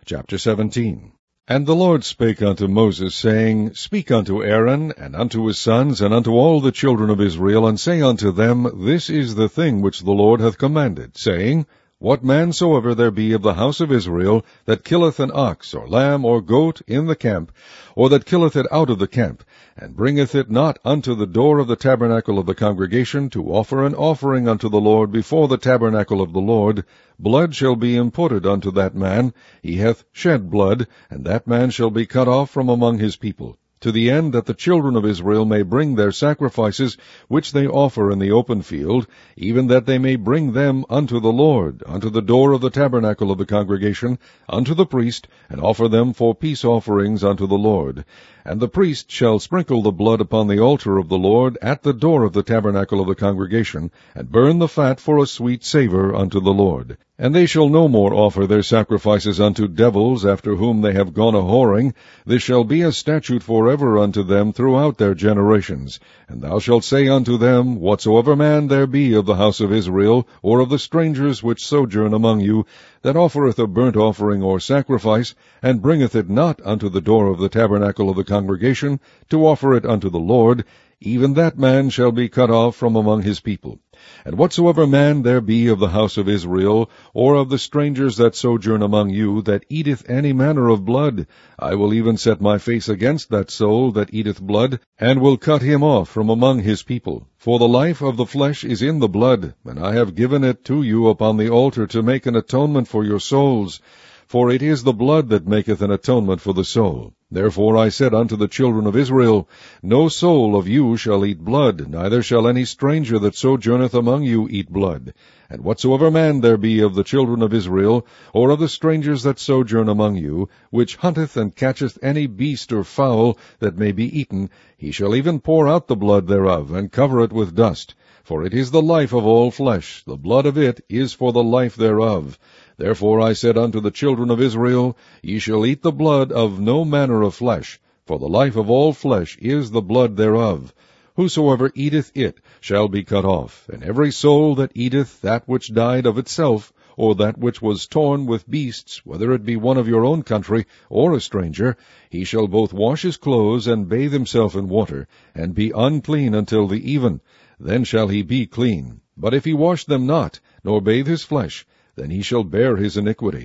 Chapter 17. And the Lord spake unto Moses, saying, Speak unto Aaron, and unto his sons, and unto all the children of Israel, and say unto them, This is the thing which the Lord hath commanded, saying, What man soever there be of the house of Israel, that killeth an ox, or lamb, or goat, in the camp, or that killeth it out of the camp, and bringeth it not unto the door of the tabernacle of the congregation, to offer an offering unto the Lord before the tabernacle of the Lord, blood shall be imputed unto that man. He hath shed blood, and that man shall be cut off from among his people, to the end that the children of Israel may bring their sacrifices which they offer in the open field, even that they may bring them unto the Lord, unto the door of the tabernacle of the congregation, unto the priest, and offer them for peace offerings unto the Lord. And the priest shall sprinkle the blood upon the altar of the Lord at the door of the tabernacle of the congregation, and burn the fat for a sweet savour unto the Lord. And they shall no more offer their sacrifices unto devils, after whom they have gone a-whoring. This shall be a statute forever unto them throughout their generations. And thou shalt say unto them, Whatsoever man there be of the house of Israel, or of the strangers which sojourn among you, that offereth a burnt offering or sacrifice, and bringeth it not unto the door of the tabernacle of the congregation, to offer it unto the Lord, even that man shall be cut off from among his people. And whatsoever man there be of the house of Israel, or of the strangers that sojourn among you, that eateth any manner of blood, I will even set my face against that soul that eateth blood, and will cut him off from among his people. For the life of the flesh is in the blood, and I have given it to you upon the altar to make an atonement for your souls. For it is the blood that maketh an atonement for the soul. Therefore I said unto the children of Israel, No soul of you shall eat blood, neither shall any stranger that sojourneth among you eat blood. And whatsoever man there be of the children of Israel, or of the strangers that sojourn among you, which hunteth and catcheth any beast or fowl that may be eaten, he shall even pour out the blood thereof, and cover it with dust. For it is the life of all flesh, the blood of it is for the life thereof. Therefore I said unto the children of Israel, Ye shall eat the blood of no manner of flesh, for the life of all flesh is the blood thereof. Whosoever eateth it shall be cut off, and every soul that eateth that which died of itself, or that which was torn with beasts, whether it be one of your own country, or a stranger, he shall both wash his clothes, and bathe himself in water, and be unclean until the even. Then shall he be clean. But if he wash them not, nor bathe his flesh, then he shall bear his iniquity.